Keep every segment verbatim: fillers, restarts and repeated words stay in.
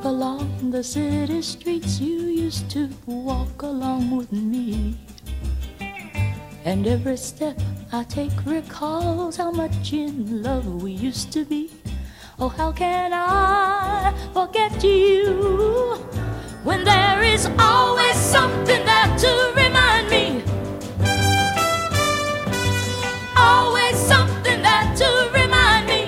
along the city streets, you used to walk along with me. And every step I take recalls how much in love we used to be. Oh, how can I forget you when there is always something there to remind me? Always something there to remind me.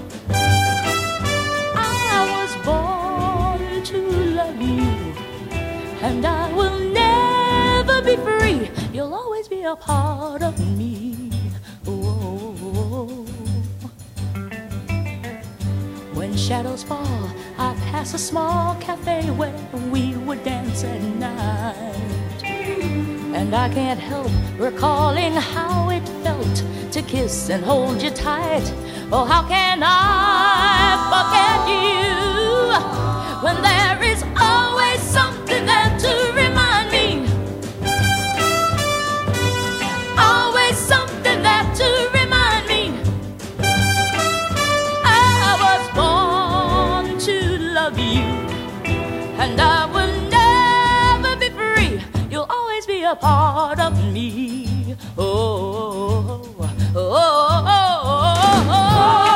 I was born to love you, and I will never be free. You'll always be a part of me. Oh. When shadows fall, I pass a small cafe where we would dance at night. And I can't help recalling how it felt to kiss and hold you tight. Oh, how can I forget you when there is always something there to remind me? Always something there to remind me. I was born to love you, and I will never be free. You'll always be a part of me. Oh, oh, oh, oh, oh, oh.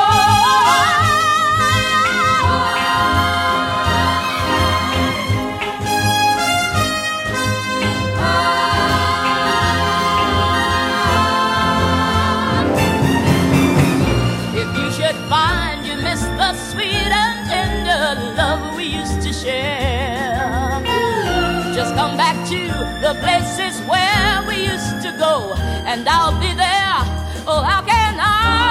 If you should find you miss the sweet and tender love we used to share, just come back to the places where we used to go, and I'll be there. Oh, how can I